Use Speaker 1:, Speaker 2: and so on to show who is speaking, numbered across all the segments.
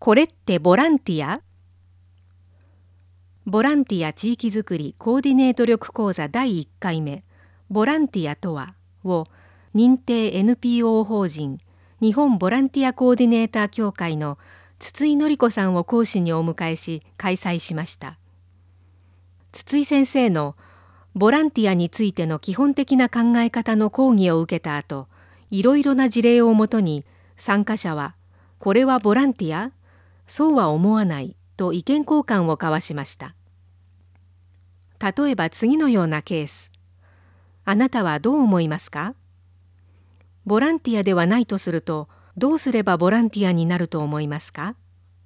Speaker 1: これってボランティア？ボランティア地域づくりコーディネート力講座第1回目ボランティアとはを認定 NPO 法人日本ボランティアコーディネーター協会の筒井紀子さんを講師にお迎えし開催しました。筒井先生のボランティアについての基本的な考え方の講義を受けた後、いろいろな事例をもとに参加者はこれはボランティア？そうは思わないと意見交換を交わしました。例えば次のようなケース。あなたはどう思いますか？ボランティアではないとすると、どうすればボランティアになると思いますか？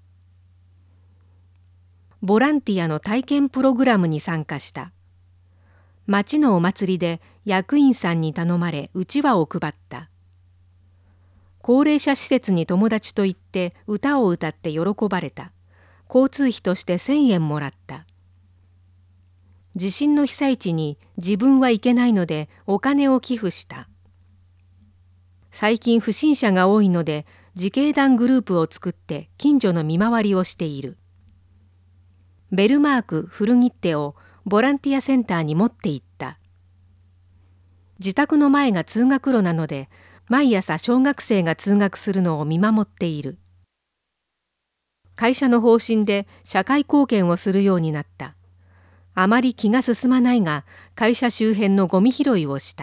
Speaker 1: ボランティアの体験プログラムに参加した。町のお祭りで役員さんに頼まれうちわを配った。高齢者施設に友達と行って歌を歌って喜ばれた。交通費として1,000円もらった。地震の被災地に自分は行けないのでお金を寄付した。最近不審者が多いので自警団グループを作って近所の見回りをしている。ベルマーク古切手をボランティアセンターに持って行った。自宅の前が通学路なので毎朝小学生が通学するのを見守っている。会社の方針で社会貢献をするようになった。あまり気が進まないが会社周辺のゴミ拾いをした。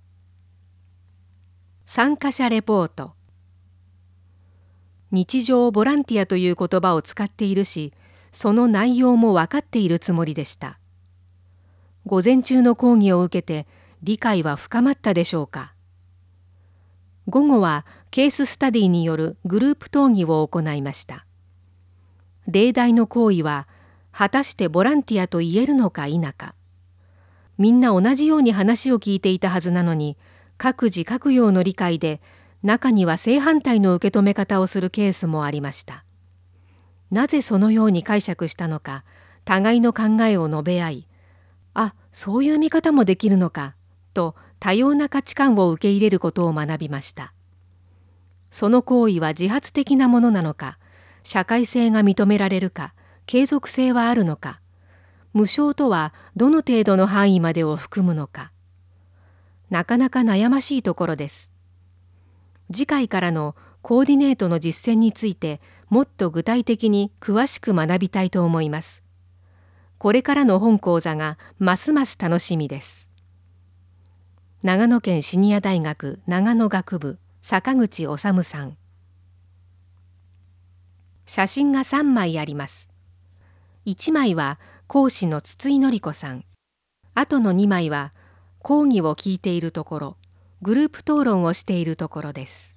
Speaker 1: 参加者レポート。日常ボランティアという言葉を使っているし、その内容も分かっているつもりでした。午前中の講義を受けて理解は深まったでしょうか。午後はケーススタディによるグループ討議を行いました。例題の行為は果たしてボランティアと言えるのか否か。みんな同じように話を聞いていたはずなのに、各自各用の理解で中には正反対の受け止め方をするケースもありました。なぜそのように解釈したのか、互いの考えを述べ合い、あ、そういう見方もできるのかと多様な価値観を受け入れることを学びました。その行為は自発的なものなのか、社会性が認められるか、継続性はあるのか、無償とはどの程度の範囲までを含むのか、なかなか悩ましいところです。次回からのコーディネートの実践についてもっと具体的に詳しく学びたいと思います。これからの本講座がますます楽しみです。長野県シニア大学長野学部坂口治さん。写真が3枚あります。1枚は講師の筒井紀子さん。あとの2枚は講義を聞いているところ、グループ討論をしているところです。